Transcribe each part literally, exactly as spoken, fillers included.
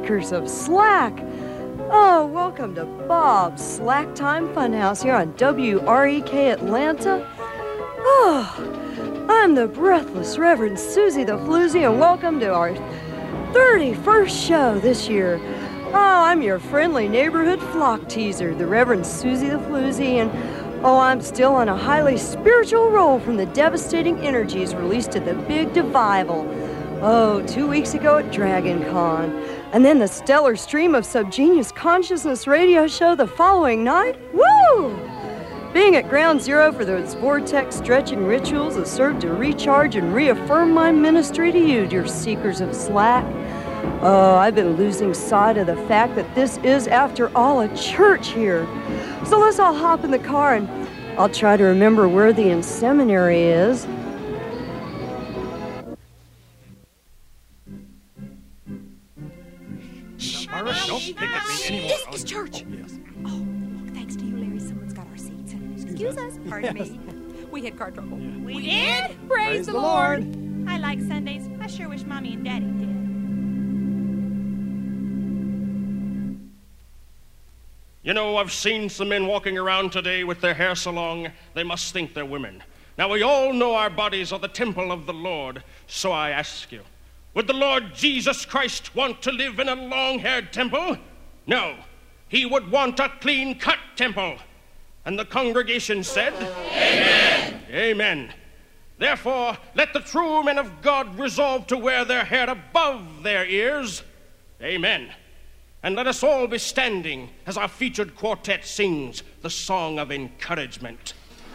Seekers of Slack. Oh, welcome to Bob's Slack Time Funhouse here on W R E K Atlanta. Oh, I'm the breathless Reverend Susie the Floozy, and welcome to our thirty-first show this year. Oh, I'm your friendly neighborhood flock teaser, the Reverend Susie the Floozy, and oh, I'm still on a highly spiritual roll from the devastating energies released at the Big Divival. Oh, two weeks ago at Dragon Con. And then the stellar stream of Subgenius Consciousness radio show the following night. Woo! Being at ground zero for those vortex stretching rituals that serve to recharge and reaffirm my ministry to you, dear seekers of slack. Oh, I've been losing sight of the fact that this is, after all, a church here. So let's all hop in the car and I'll try to remember where the in seminary is. Don't pick at me anymore. This is church. Oh, yes. Oh, look, thanks to you, Larry, someone's got our seats. Excuse us. Pardon Yes. me. We had car trouble. Yeah. We did? Praise, Praise the the Lord. Lord. I like Sundays. I sure wish Mommy and Daddy did. You know, I've seen some men walking around today with their hair so long, they must think they're women. Now, we all know our bodies are the temple of the Lord, so I ask you, would the Lord Jesus Christ want to live in a long-haired temple? No. He would want a clean-cut temple. And the congregation said, Amen. Amen. Therefore, let the true men of God resolve to wear their hair above their ears. Amen. And let us all be standing as our featured quartet sings the song of encouragement.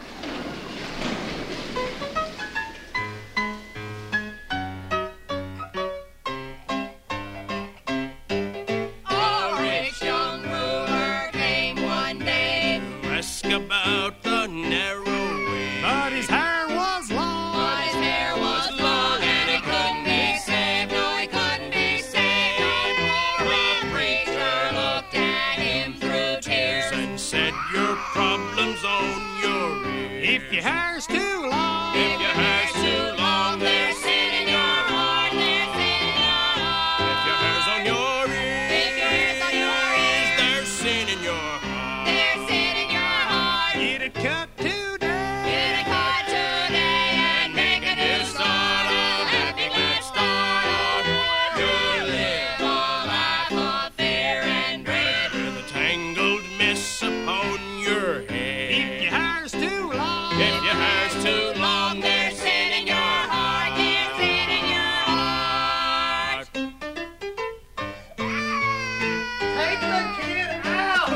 About the narrow way, But his hair was long. But his hair was long, and he couldn't be saved. No, he couldn't be saved. The preacher looked at him through tears and said, your problem's on your ears. If your hair's too long, If your hair's too long, there's sin in your heart. There's sin in your heart. If your hair's on your ears, If your hair's on your ears, there's sin in your heart. there's sin in your heart. get it cut today. Get a cut today and make a new start. A happy glad start. You'll live a life of fear and dread. With a tangled mess upon your If head. your hair's too long, If your hair's too long, There's sin in your heart. There's sin in your heart. Take the kid out!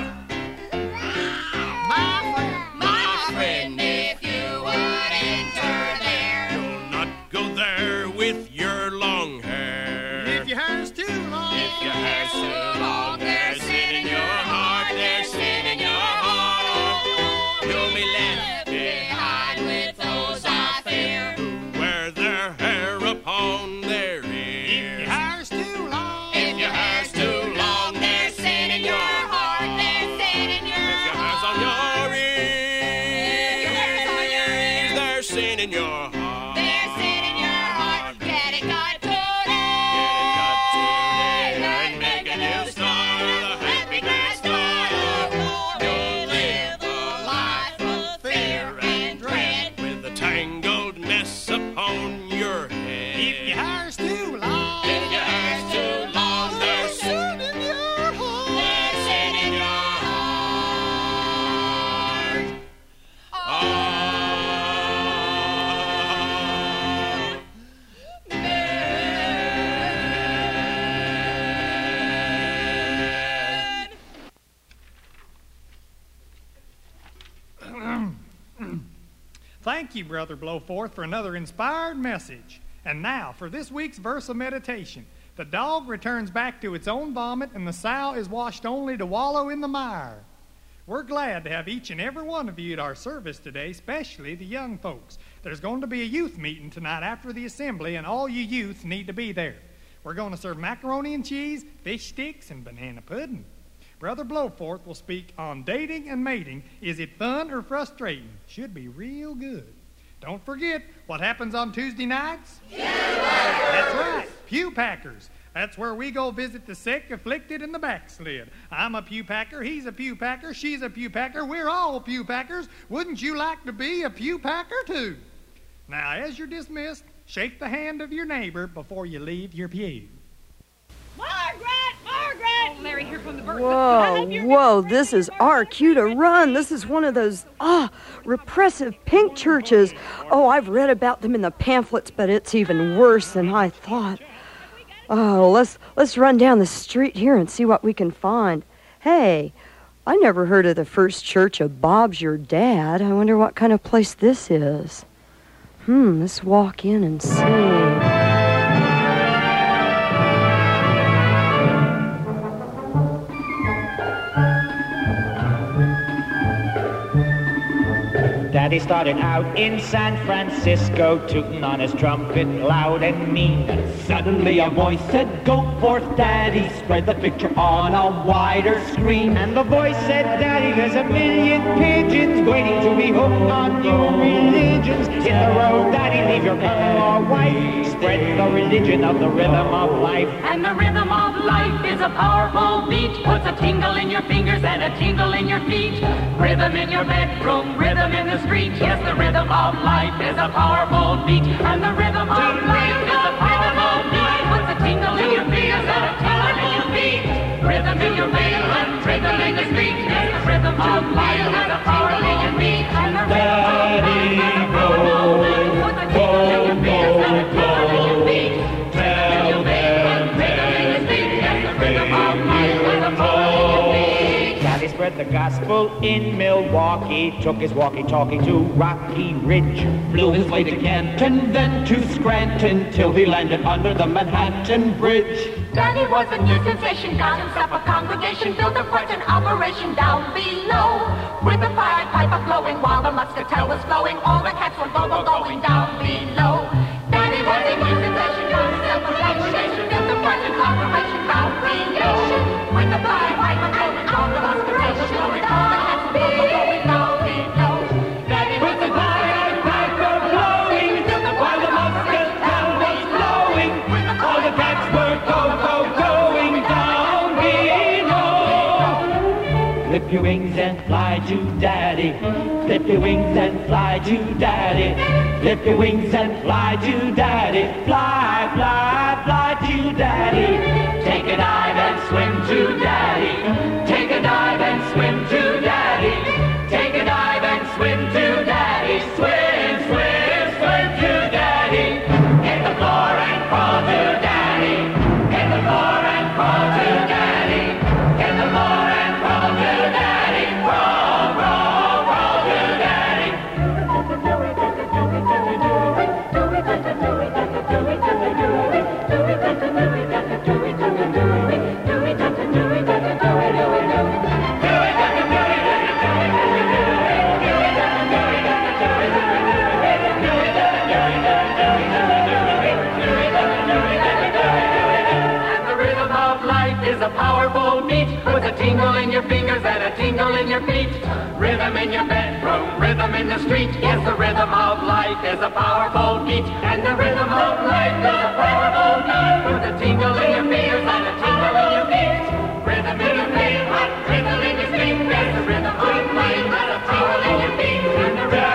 my friend, My friend, if you would enter there. you'll not go there with your long hair. if your hair's too long, If your hair's too long, There's sin in your heart. There's sin in your heart. you'll be left Behind with those I fear. who wear their hair upon their if your ears. hair's too long, If your hair's too long, there's sin in your heart. There's sin in your If your hair's on heart. your ears, Your hair's on your ears. there's sin in your heart. There's sin in your heart. Get it cut Get it cut today. today and make a new start. A happy glad start. You'll live a life of fear and dread. With a tangled mess upon your head. if your hair's too long, If your hair's too long, there's sin in your heart. There's sin in your heart. Thank you, Brother Blowforth, for another inspired message. And now, for this week's verse of meditation. The dog returns back to its own vomit, and the sow is washed only to wallow in the mire. We're glad to have each and every one of you at our service today, especially the young folks. There's going to be a youth meeting tonight after the assembly, and all you youth need to be there. We're going to serve macaroni and cheese, fish sticks, and banana pudding. Brother Blowforth will speak on dating and mating. Is it fun or frustrating? Should be real good. Don't forget what happens on Tuesday nights. That's right, Pew Packers. That's where we go visit the sick, afflicted, and the backslid. I'm a pew packer, he's a pew packer, she's a pew packer, we're all pew packers. Wouldn't you like to be a pew packer too? Now, as you're dismissed, shake the hand of your neighbor before you leave your pew. Margaret! Margaret! Oh, Larry, here from the bird. Whoa, whoa, this is our cue to run. This is one of those, ah, repressive pink churches. Oh, I've read about them in the pamphlets, but it's even worse than I thought. Oh, let's let's run down the street here and see what we can find. Hey, I never heard of the First Church of Bob's Your Dad. I wonder what kind of place this is. Hmm, let's walk in and see. Daddy started out in San Francisco, tooting on his trumpet loud and mean. Suddenly a voice said, "Go forth, Daddy, spread the picture on a wider screen." And the voice said, "Daddy, there's a million pigeons waiting to be hooked on your religions. Hit the road, Daddy, leave your mother or wife. Spread the religion of the rhythm of life." And the rhythm of life is a powerful beat. Puts a tingle in your fingers and a tingle in your feet. Rhythm in your bedroom, rhythm in the street. Yes, the rhythm of life is a powerful beat. And the rhythm of life is a powerful beat. Puts a tingle in your fingers and a tingle in your feet. Rhythm in your bedroom, rhythm in the street. Yes, the rhythm of life is a powerful beat. And the rhythm of life is a powerful beat. Puts a tingle in your fingers and a tingle in your feet. Rhythm in your bedroom, rhythm in the street. Yes, the rhythm of life is a powerful beat. Daddy spread the gospel in Milwaukee, took his walkie-talkie to Rocky Ridge, flew his way to Canton, then to Scranton, till he landed under the Manhattan Bridge. Daddy was a new sensation, got himself a congregation, built a frightened operation down below, with the pied piper blowing while the muscatel was flowing. All the cats were go-go going down below. Daddy was a new sensation, got himself a congregation, built a frightened operation down below, with the pied piper blowing all the muscatel was flowing. All the cats were go-go going down below. Daddy was a pied piper blowing while the muscatel was flowing. All the cats were go-go going down below. Flip your wings and fly to Daddy. Flip your wings and fly to Daddy. Flip your wings and fly to Daddy. Fly, fly, fly to Daddy. Take a dive and swim to Daddy. Take a dive and swim to Daddy. Take a dive and swim to Daddy. Swim, swim, swim to Daddy. Hit the floor and crawl to Daddy. Hit the floor and crawl to Daddy. Hit the floor and crawl to Daddy. Crawl, crawl, crawl to Daddy. Is a powerful beat, puts a tingle in your fingers and a tingle in your feet. Rhythm in your bedroom, rhythm in the street. Yes, the rhythm of life is a powerful beat. And the rhythm of life is a powerful beat. Puts a tingle in your fingers and a tingle in your feet. Rhythm in your bedroom, rhythm in your street. Yes, the rhythm of life is a tingle in your feet. And the rhythm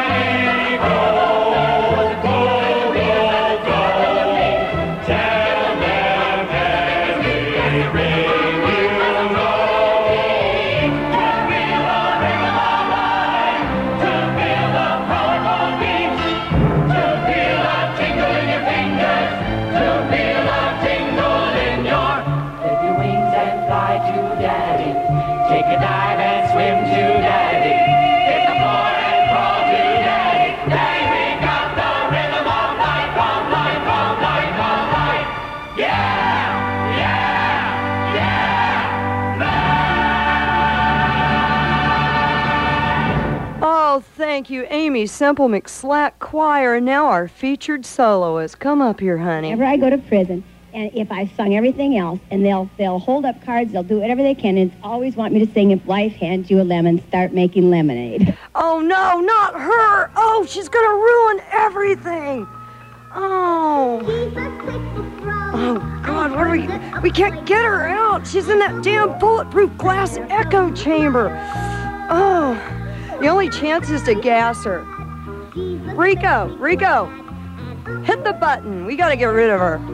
Thank you, Amy Semple McSlack Choir. And now our featured soloist. Come up here, honey. Whenever I go to prison, and if I've sung everything else, and they'll they'll hold up cards, they'll do whatever they can, and always want me to sing, "If life hands you a lemon, start making lemonade." Oh, no, not her. Oh, she's going to ruin everything. Oh. He's a quick throw. Oh, God, what are we... We can't get her out. She's in that damn bulletproof glass echo chamber. Oh, the only chance is to gas her. Rico, Rico, hit the button. We gotta get rid of her.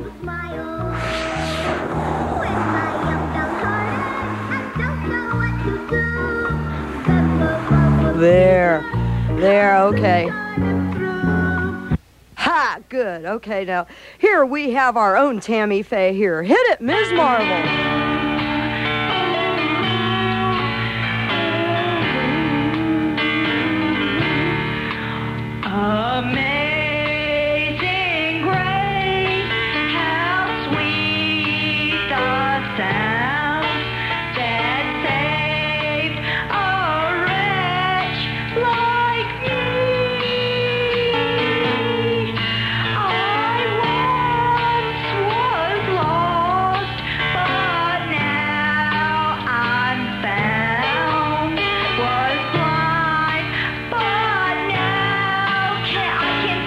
There, there, okay. Ha, good, okay, now, here we have our own Tammy Faye here. Hit it, Miz Marvel. Amazing grace, how sweet the sound that saved a wretch like me. I once was lost, but now I'm found. Was blind, but now can I can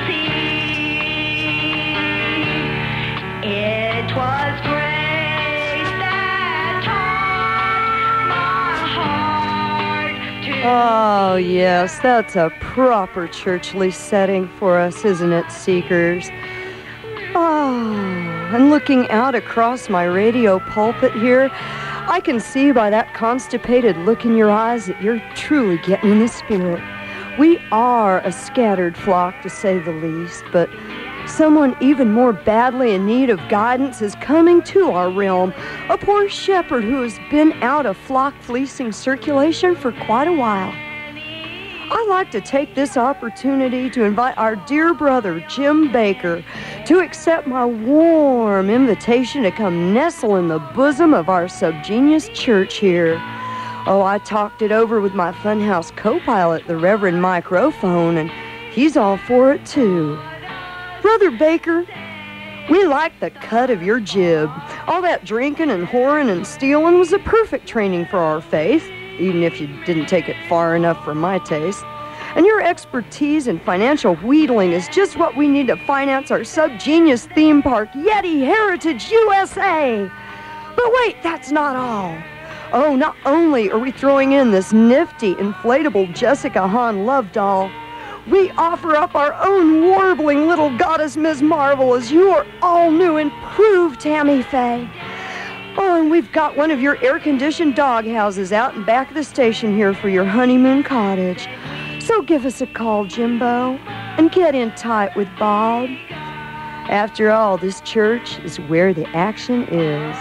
see. It was grace that taught my heart to. Oh, yes, that's a proper churchly setting for us, isn't it, Seekers? Oh, and looking out across my radio pulpit here, I can see by that constipated look in your eyes that you're truly getting in the spirit. We are a scattered flock, to say the least, but someone even more badly in need of guidance is coming to our realm, a poor shepherd who has been out of flock fleecing circulation for quite a while. I'd like to take this opportunity to invite our dear brother, Jim Baker, to accept my warm invitation to come nestle in the bosom of our subgenius church here. Oh, I talked it over with my Funhouse co-pilot, the Reverend Mike Rophone, and he's all for it, too. Brother Baker, we like the cut of your jib. All that drinking and whoring and stealing was a perfect training for our faith, even if you didn't take it far enough for my taste. And your expertise in financial wheedling is just what we need to finance our subgenius theme park, Yeti Heritage U S A. But wait, that's not all. Oh, not only are we throwing in this nifty, inflatable Jessica Hahn love doll, we offer up our own warbling little goddess Miz Marvel as your all-new improved Tammy Faye. Oh, and we've got one of your air-conditioned dog houses out in back of the station here for your honeymoon cottage. So give us a call, Jimbo, and get in tight with Bob. After all, this church is where the action is.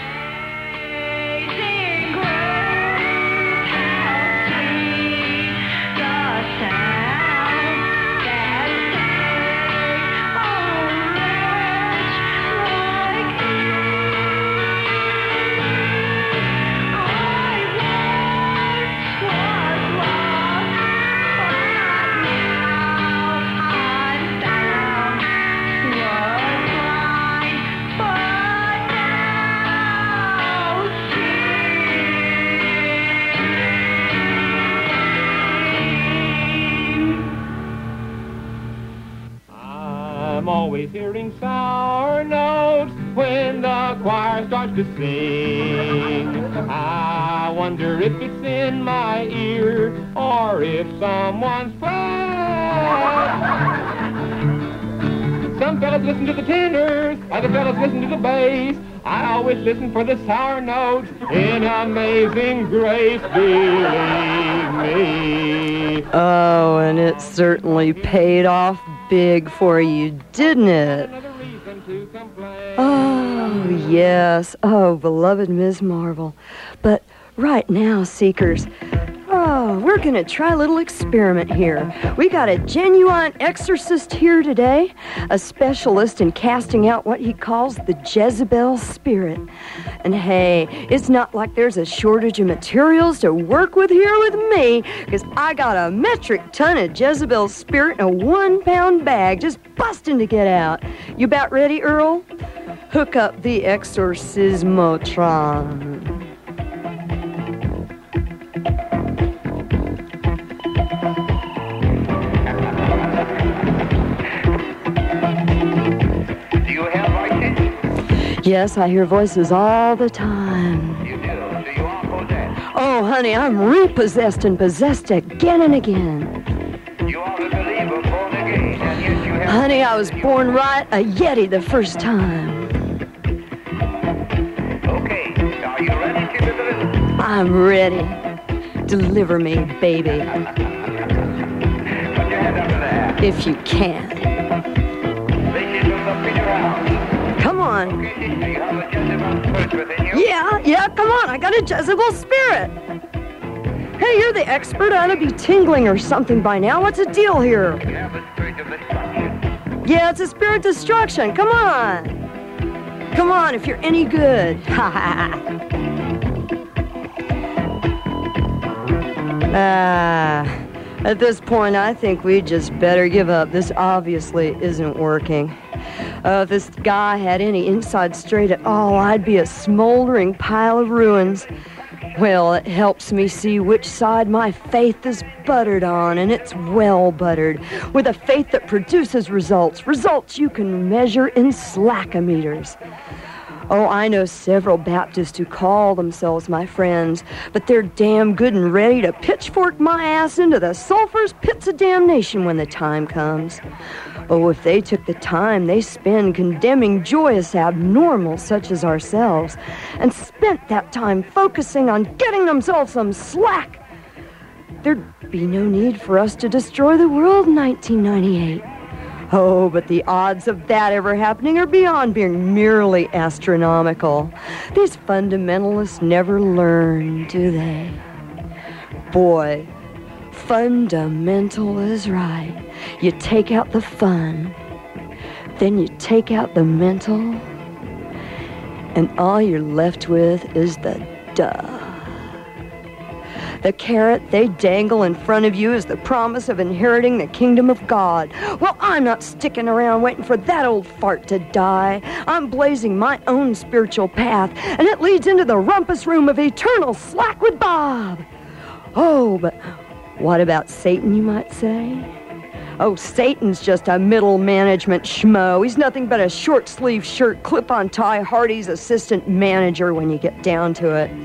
I'm always hearing sour notes when the choir starts to sing. I wonder if it's in my ear or if someone's playing. Some fellas listen to the tenors, other fellas listen to the bass. I always listen for the sour notes in Amazing Grace, believe me. Oh, and it certainly paid off big for you, didn't it? Oh, yes. Oh, beloved Miz Marvel. But right now, Seekers, oh, we're going to try a little experiment here. We got a genuine exorcist here today, a specialist in casting out what he calls the Jezebel spirit. And hey, it's not like there's a shortage of materials to work with here with me, because I got a metric ton of Jezebel spirit in a one-pound bag just busting to get out. You about ready, Earl? Hook up the Exorcismotron. Yes, I hear voices all the time. You do, so you are possessed. Oh, honey, I'm repossessed and possessed again and again. You are a believer born again, and yet you have... Honey, I was born right, a Yeti the first time. Okay, are you ready to deliver? I'm ready. Deliver me, baby. Put your hand up to there. If you can. Place yourself up in your house. Come on. Okay, do you have a Jezebel spirit within you? Yeah, yeah, come on. I got a Jezebel spirit. Hey, you're the expert. I ought to be tingling or something by now. What's the deal here? You have a spirit of destruction. Yeah, it's a spirit destruction. Come on. Come on, if you're any good. Ha ha. Ah, at this point, I think we just better give up. This obviously isn't working. Uh, if this guy had any inside straight at all, I'd be a smoldering pile of ruins. Well, it helps me see which side my faith is buttered on, and it's well buttered, with a faith that produces results, results you can measure in slackometers. Oh, I know several Baptists who call themselves my friends, but they're damn good and ready to pitchfork my ass into the sulphurous pits of damnation when the time comes. Oh, if they took the time they spend condemning joyous abnormals such as ourselves, and spent that time focusing on getting themselves some slack, there'd be no need for us to destroy the world in nineteen ninety-eight. Oh, but the odds of that ever happening are beyond being merely astronomical. These fundamentalists never learn, do they? Boy, fundamental is right. You take out the fun, then you take out the mental, and all you're left with is the duh. The carrot they dangle in front of you is the promise of inheriting the kingdom of God. Well, I'm not sticking around waiting for that old fart to die. I'm blazing my own spiritual path, and it leads into the rumpus room of eternal slack with Bob. Oh, but what about Satan, you might say? Oh, Satan's just a middle management schmo. He's nothing but a short-sleeve shirt, clip-on tie, Hardy's assistant manager when you get down to it.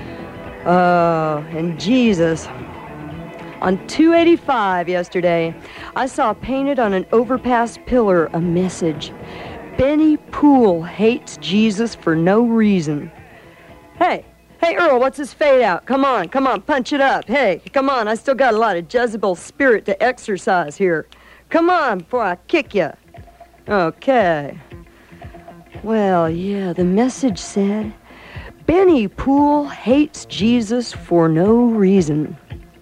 Oh, and Jesus. On two eighty-five yesterday, I saw painted on an overpass pillar a message. Benny Poole hates Jesus for no reason. Hey, hey, Earl, what's this fade out? Come on, come on, punch it up. Hey, come on, I still got a lot of Jezebel spirit to exercise here. Come on before I kick you. Okay. Well, yeah, the message said, Benny Poole hates Jesus for no reason.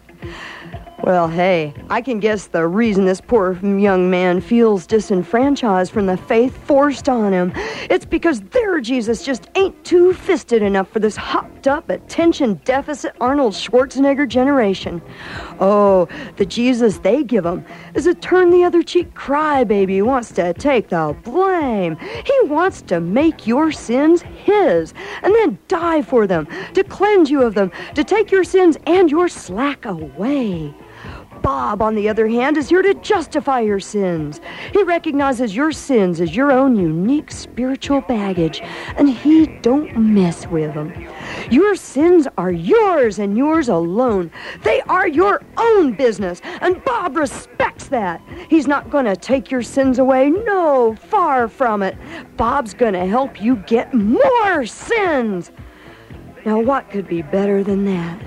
Well, hey, I can guess the reason this poor young man feels disenfranchised from the faith forced on him. It's because their Jesus just ain't two-fisted enough for this hopped-up, attention-deficit Arnold Schwarzenegger generation. Oh, the Jesus they give him is a turn-the-other-cheek crybaby who wants to take the blame. He wants to make your sins his and then die for them, to cleanse you of them, to take your sins and your slack away. Bob, on the other hand, is here to justify your sins. He recognizes your sins as your own unique spiritual baggage, and he don't mess with them. Your sins are yours and yours alone. They are your own business, and Bob respects that. He's not going to take your sins away. No, far from it. Bob's going to help you get more sins. Now, what could be better than that?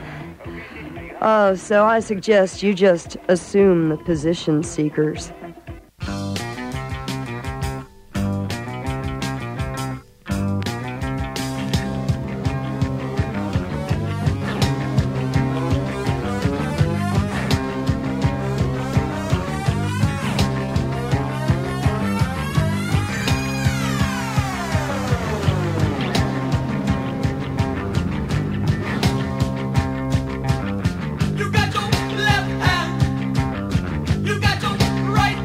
Oh, so I suggest you just assume the position seekers. You got your left hand, you got your right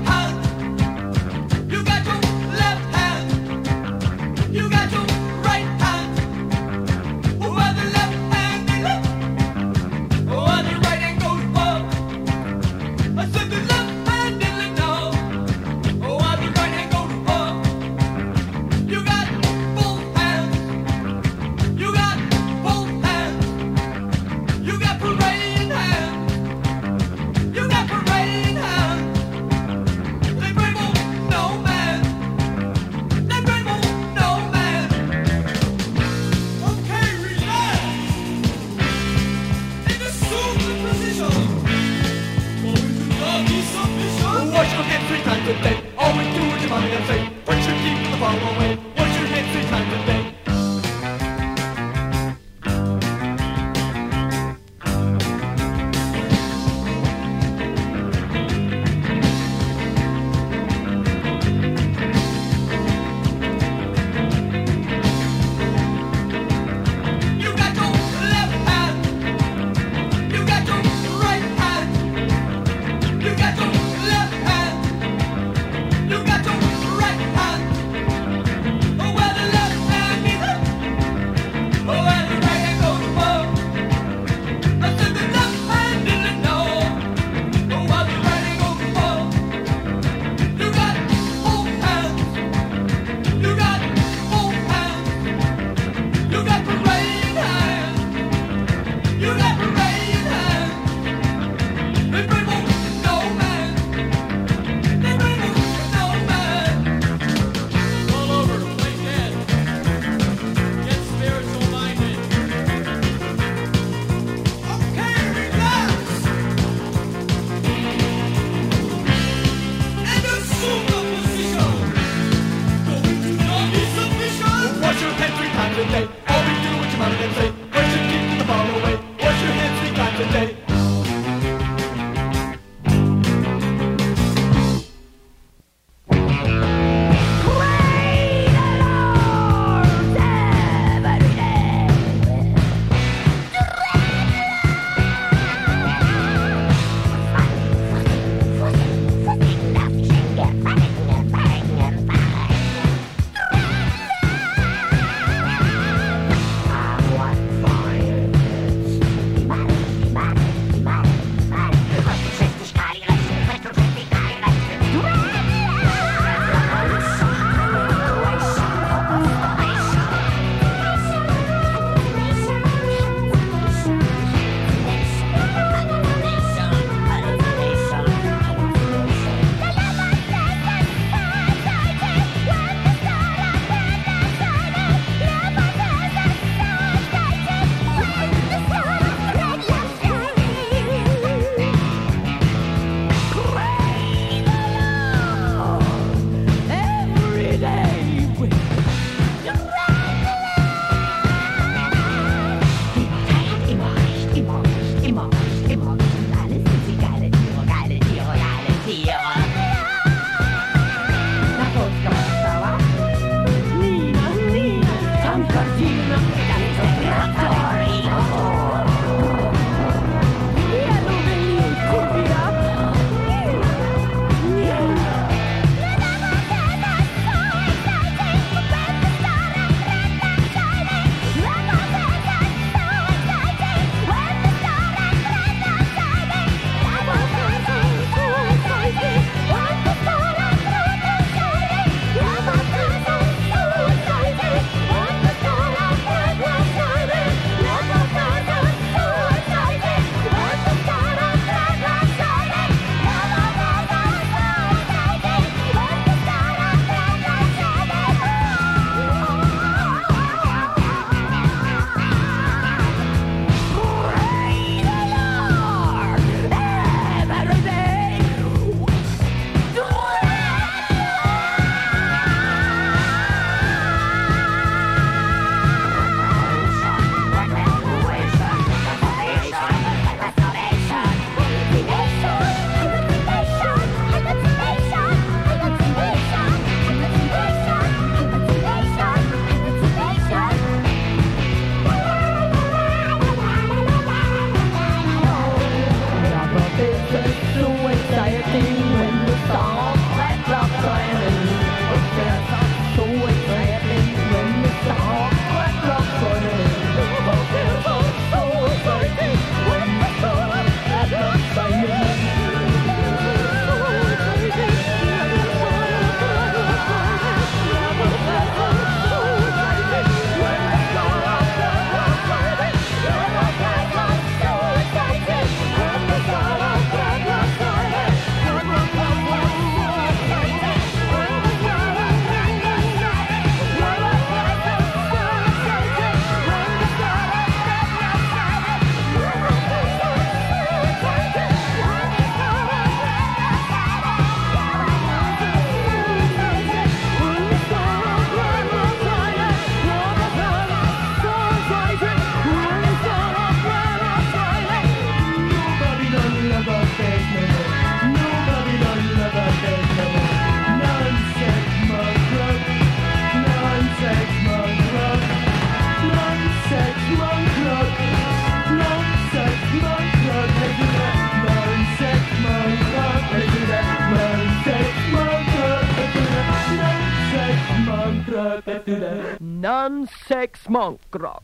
one six monk rock.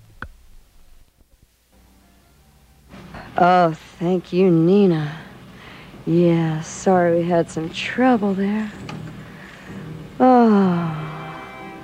Oh, thank you, Nina. Yeah, sorry we had some trouble there. Oh,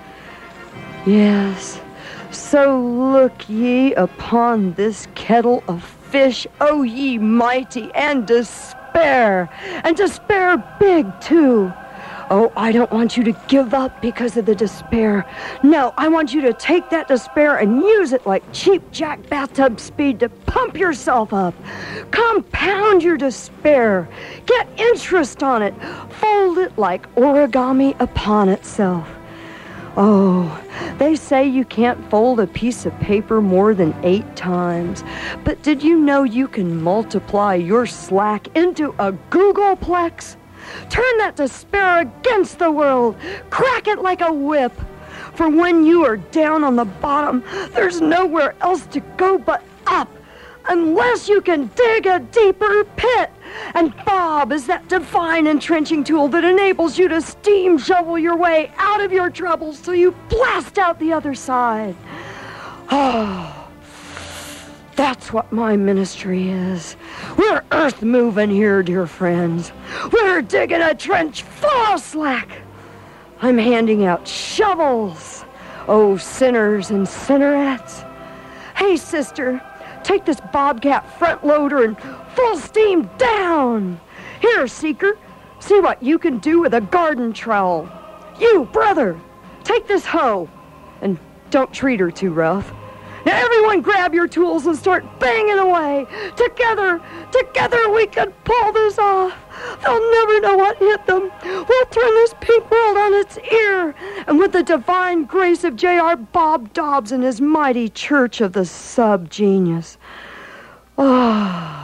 yes. So look ye upon this kettle of fish, O ye mighty, and despair, and despair big, too. Oh, I don't want you to give up because of the despair. No, I want you to take that despair and use it like cheap Jack bathtub speed to pump yourself up. Compound your despair. Get interest on it. Fold it like origami upon itself. Oh, they say you can't fold a piece of paper more than eight times. But did you know you can multiply your slack into a Googleplex? Turn that despair against the world. Crack it like a whip. For when you are down on the bottom, there's nowhere else to go but up, unless you can dig a deeper pit. And Bob is that divine entrenching tool that enables you to steam shovel your way out of your troubles so you blast out the other side. Oh, that's what my ministry is. We're earth moving here, dear friends. We're digging a trench full of slack. I'm handing out shovels. Oh, sinners and sinnerettes. Hey, sister, take this Bobcat front loader and full steam down. Here, seeker, see what you can do with a garden trowel. You, brother, take this hoe, and don't treat her too rough. Now everyone grab your tools and start banging away. Together, together we can pull this off. They'll never know what hit them. We'll turn this pink world on its ear. And with the divine grace of J R Bob Dobbs and his mighty church of the sub-genius. Oh.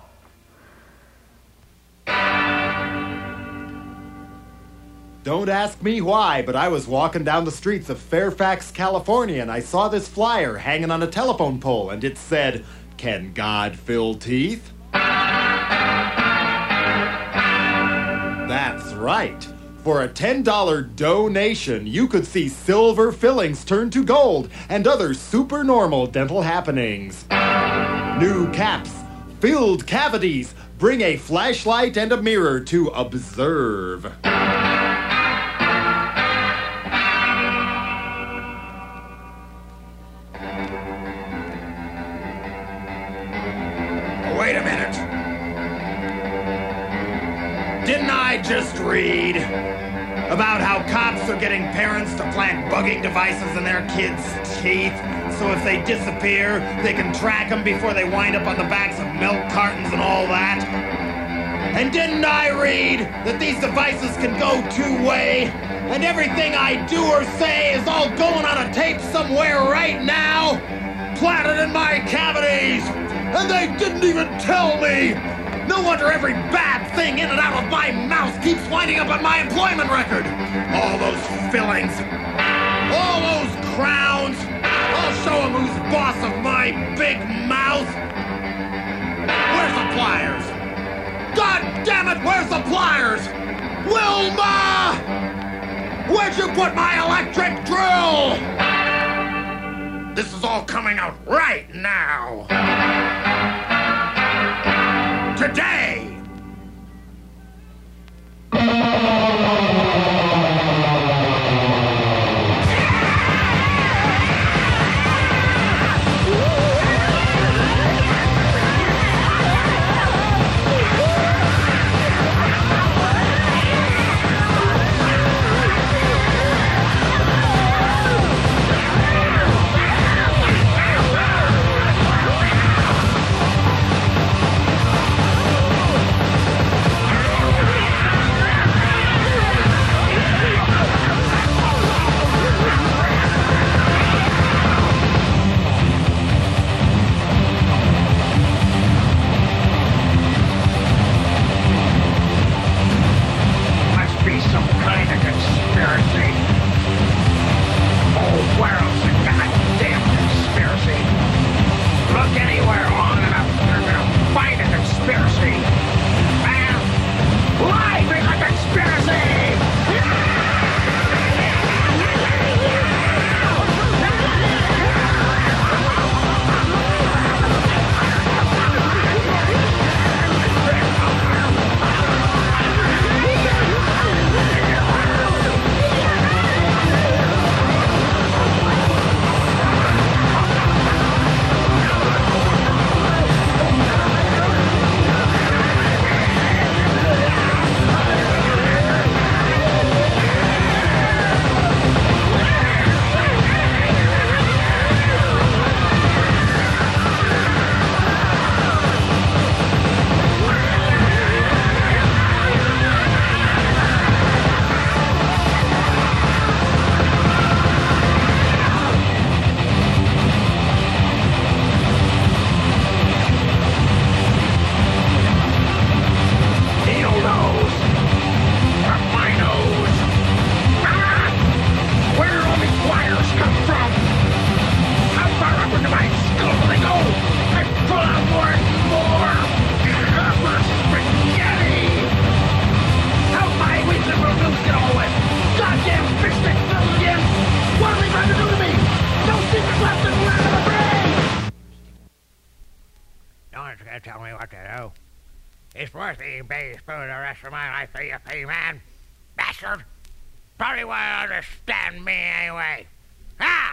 Don't ask me why, but I was walking down the streets of Fairfax, California, and I saw this flyer hanging on a telephone pole, and it said, "Can God fill teeth?" That's right. For a ten dollar donation, you could see silver fillings turn to gold and other supernormal dental happenings. New caps, filled cavities, bring a flashlight and a mirror to observe. Wait a minute. Didn't I just read about how cops are getting parents to plant bugging devices in their kids' teeth so if they disappear, they can track them before they wind up on the backs of milk cartons and all that? And didn't I read that these devices can go two-way and everything I do or say is all going on a tape somewhere right now, planted in my cavities? And they didn't even tell me! No wonder every bad thing in and out of my mouth keeps winding up on my employment record! All those fillings! All those crowns! I'll show them who's boss of my big mouth! Where's the pliers? God damn it, where's the pliers? Wilma! Where'd you put my electric drill? This is all coming out right now. Today. one's gonna tell me what to do. It's worth eating baby food the rest of my life, do you pea man? Bastard! Probably won't understand me anyway. Ah!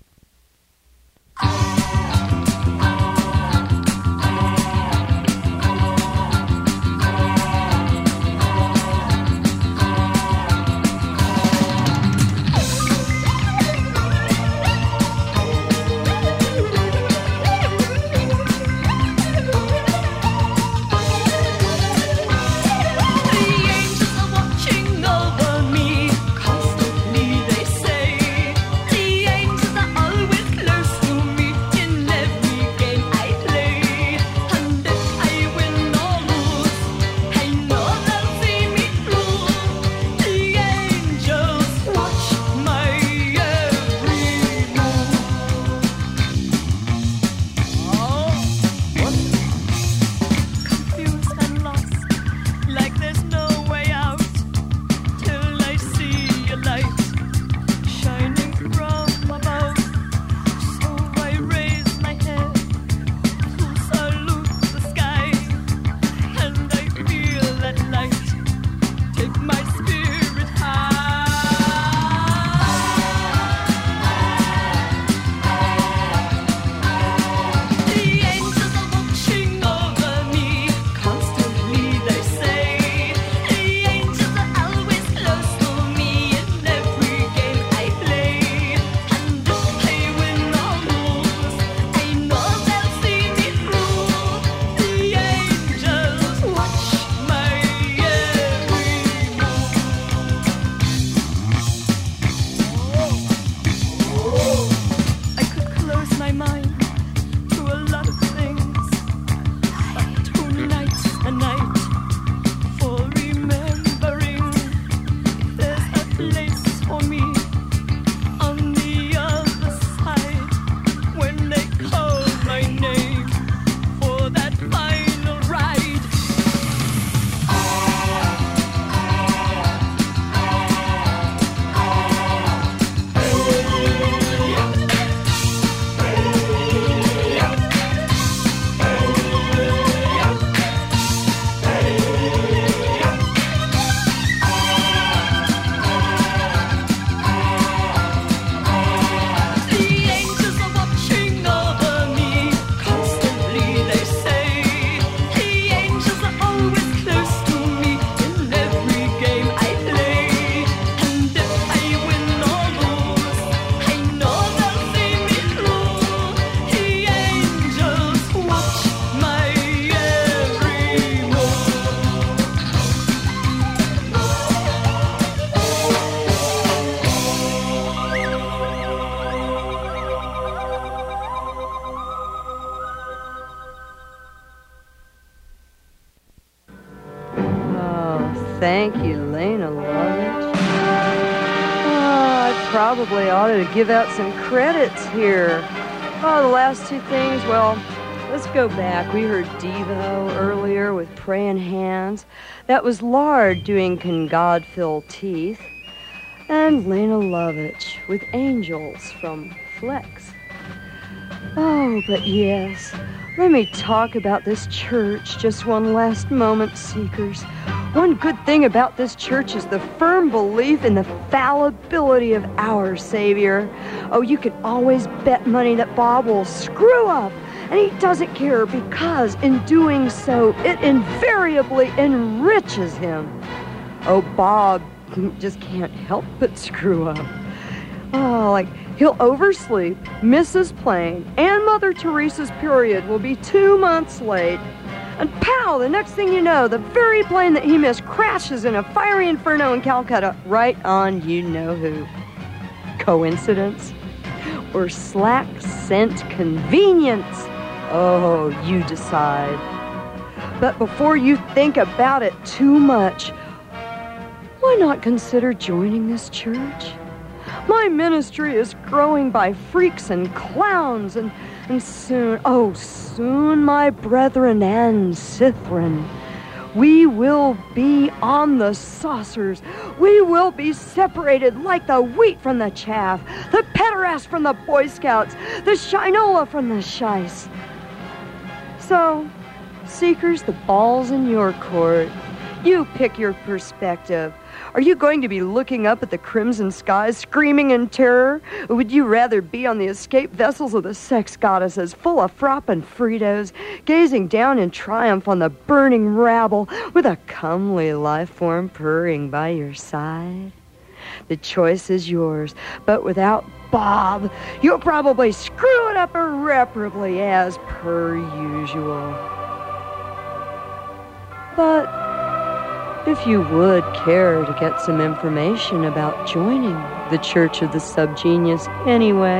Thank you, Lena Lovitch. Oh, I probably ought to give out some credits here. Oh, the last two things, well, let's go back. We heard Devo earlier with Praying Hands. That was Lard doing Can God Fill Teeth. And Lena Lovitch with Angels from Flex. Oh, but yes, let me talk about this church just one last moment, Seekers. One good thing about this church is the firm belief in the fallibility of our Savior. Oh, you can always bet money that Bob will screw up, and he doesn't care because in doing so, it invariably enriches him. Oh, Bob just can't help but screw up. Oh, like he'll oversleep, miss his plane, and Mother Teresa's period will be two months late. And pow, the next thing you know, the very plane that he missed crashes in a fiery inferno in Calcutta, right on you-know-who. Coincidence? Or slack scent convenience? Oh, you decide. But before you think about it too much, why not consider joining this church? My ministry is growing by freaks and clowns, and, and soon, oh, soon, my brethren and Sithrin, we will be on the saucers. We will be separated like the wheat from the chaff, the pederast from the Boy Scouts, the shinola from the shice. So, Seekers, the ball's in your court. You pick your perspective. Are you going to be looking up at the crimson skies, screaming in terror? Or would you rather be on the escape vessels of the sex goddesses, full of frop and Fritos, gazing down in triumph on the burning rabble, with a comely life form purring by your side? The choice is yours, but without Bob, you'll probably screw it up irreparably as per usual. But if you would care to get some information about joining the Church of the Subgenius anyway,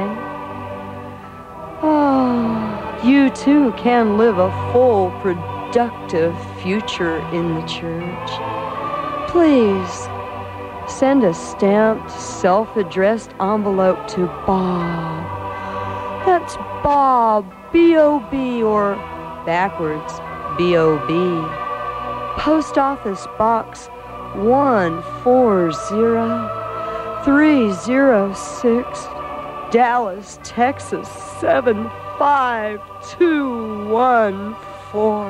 oh, you too can live a full, productive future in the church. Please send a stamped, self-addressed envelope to Bob. That's Bob, B O B, or backwards, B O B. Post Office Box one four zero three zero six, Dallas, Texas seven five two one four.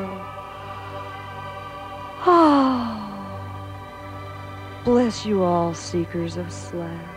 Ah, bless you all, seekers of Slack.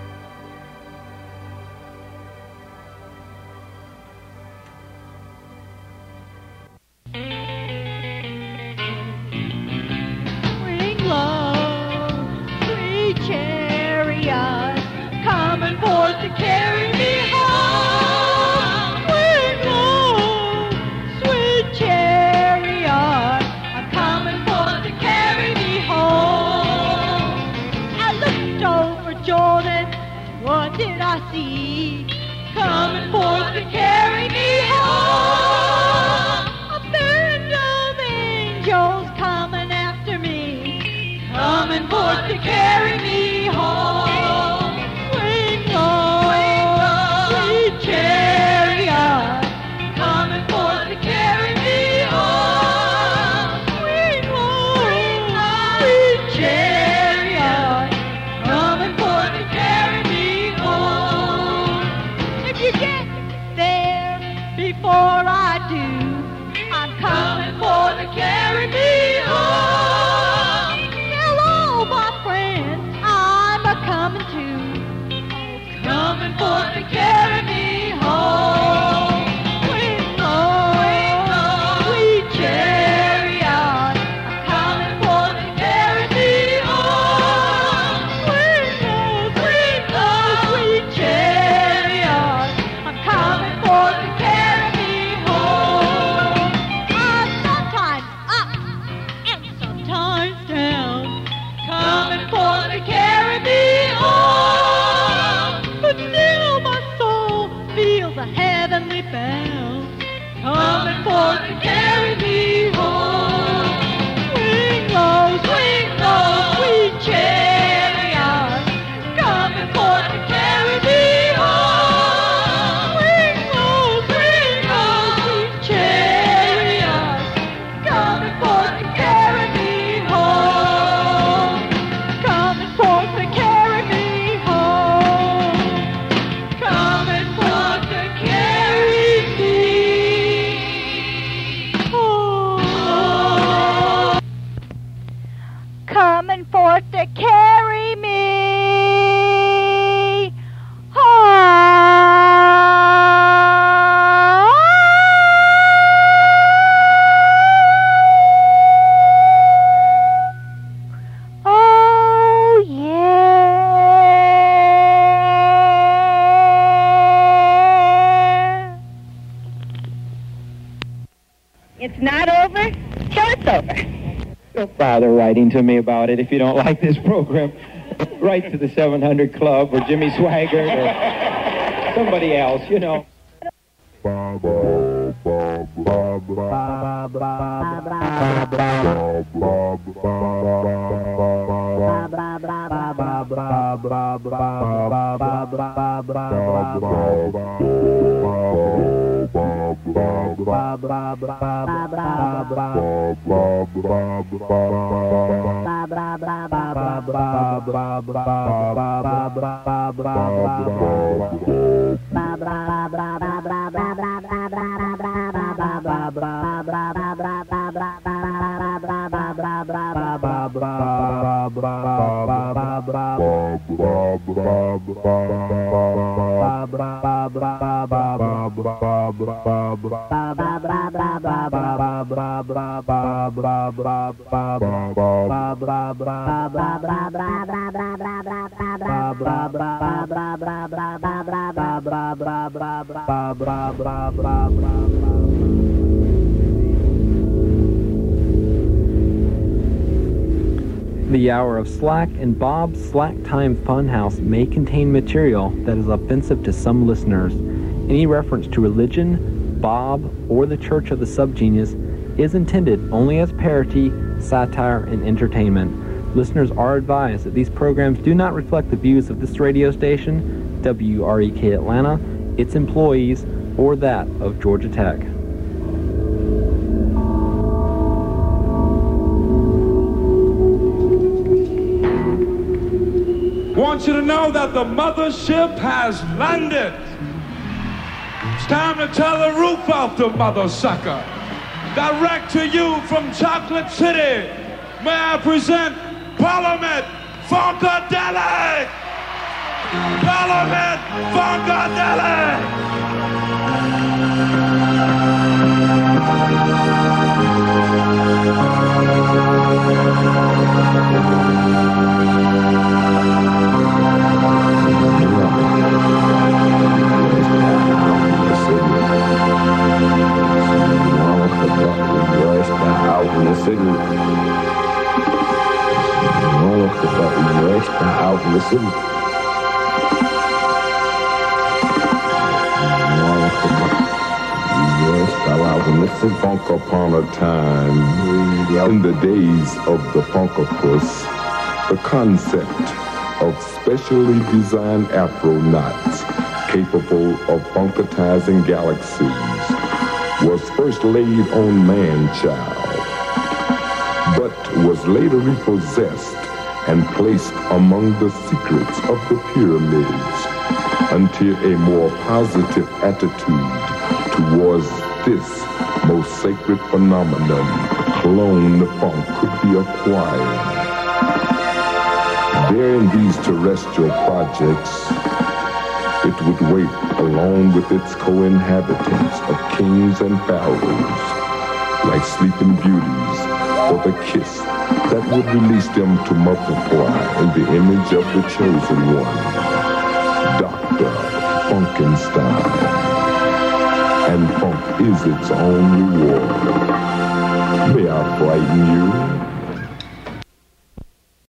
To carry me home, swing low, sweet chariot. I'm coming for to carry me home. I looked over Jordan, what did I see? Coming for to carry me home. A band of angels coming after me, coming for to carry me home. Don't bother writing to me about it if you don't like this program. Write to the seven hundred Club or Jimmy Swaggart or somebody else, you know. The hour of Slack and Bob's Slack Time Funhouse may contain material that is offensive to some listeners. Any reference to religion, Bob, or the Church of the Subgenius is intended only as parody, satire, and entertainment. Listeners are advised that these programs do not reflect the views of this radio station, W R E K Atlanta, its employees, or that of Georgia Tech. I want you to know that the mothership has landed. It's time to tear the roof off the mother sucker. Direct to you from Chocolate City, may I present Parliament Funkadelic! Parliament Funkadelic! Out in the city. Out in the city. Funk upon a time, in the days of the Funkopus, the concept of specially designed Afro knots capable of funkatizing galaxies was first laid on man-child, but was later repossessed and placed among the secrets of the pyramids until a more positive attitude towards this most sacred phenomenon, clone funk, could be acquired. There in these terrestrial projects, it would wait along with its co-inhabitants of kings and pharaohs, like sleeping beauties, for the kiss that would release them to multiply in the image of the chosen one, Doctor Funkenstein. And funk is its own reward. May I frighten you?